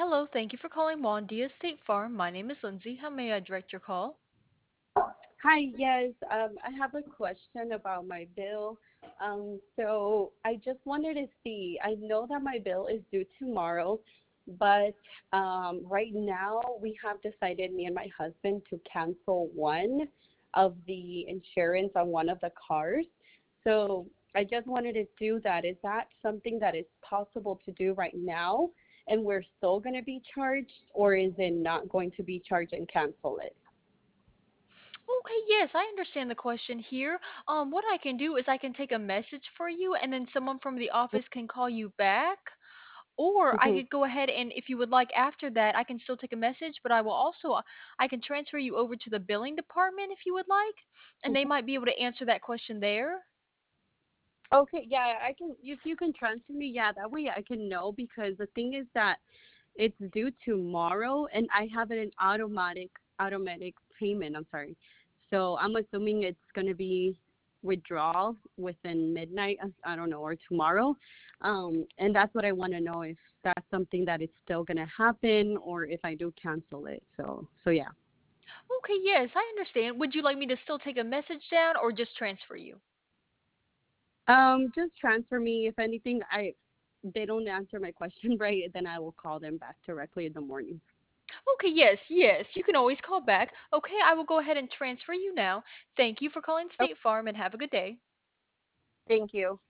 Hello, thank you for calling Juan Diaz State Farm. My name is Lindsay. How may I direct your call? Hi, yes. I have a question about my bill. So I just wanted to see, I know that my bill is due tomorrow, but right now we have decided, me and my husband, to cancel one of the insurance on one of the cars. So I just wanted to do that. Is that something that is possible to do right now and we're still going to be charged, or is it not going to be charged and cancel it? Okay, yes, I understand the question here. What I can do is I can take a message for you, and then someone from the office can call you back. Or I Mhm. could go ahead and, if you would like, after that, I can still take a message, but I will also I can transfer you over to the billing department if you would like, and they might be able to answer that question there. Okay, yeah, I can. If you can transfer me, yeah, that way I can know, because the thing is that it's due tomorrow, and I have an automatic payment. I'm sorry, so I'm assuming it's gonna be withdrawal within midnight. I don't know, or tomorrow, and that's what I want to know, if that's something that is still gonna happen, or if I do cancel it. So yeah. Okay, yes, I understand. Would you like me to still take a message down or just transfer you? Just transfer me. If anything, I they don't answer my question right, then I will call them back directly in the morning. Okay, yes, yes. You can always call back. Okay, I will go ahead and transfer you now. Thank you for calling Oh, State Farm and have a good day. thank you.